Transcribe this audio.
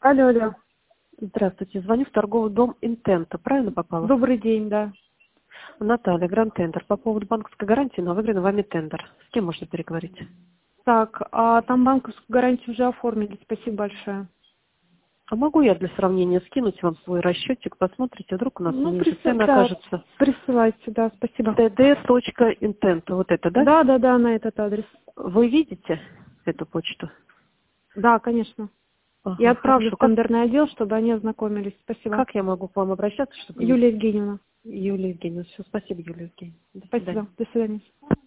Алло, алло. Здравствуйте, звоню в торговый дом Интента. Правильно попала? Добрый день, да. Наталья, Гранд Тендер. По поводу банковской гарантии на выигранный вами тендер. С кем можно переговорить? Так, а там банковскую гарантию уже оформили, спасибо большое. А могу я для сравнения скинуть вам свой расчетик? Посмотрите, вдруг у нас ниже цены Да, окажется. присылайте, да, спасибо. td.intent. Вот это, да? Да, да, да, на этот адрес. Вы видите эту почту? Да, конечно. Я Ага, отправлю хорошо. в тендерный отдел, чтобы они ознакомились. Спасибо. Как я могу к вам обращаться, чтобы... Юлия Евгеньевна. Юлия Евгеньевна. Все, спасибо, Юлия Евгеньевна. До свидания. Спасибо. До свидания.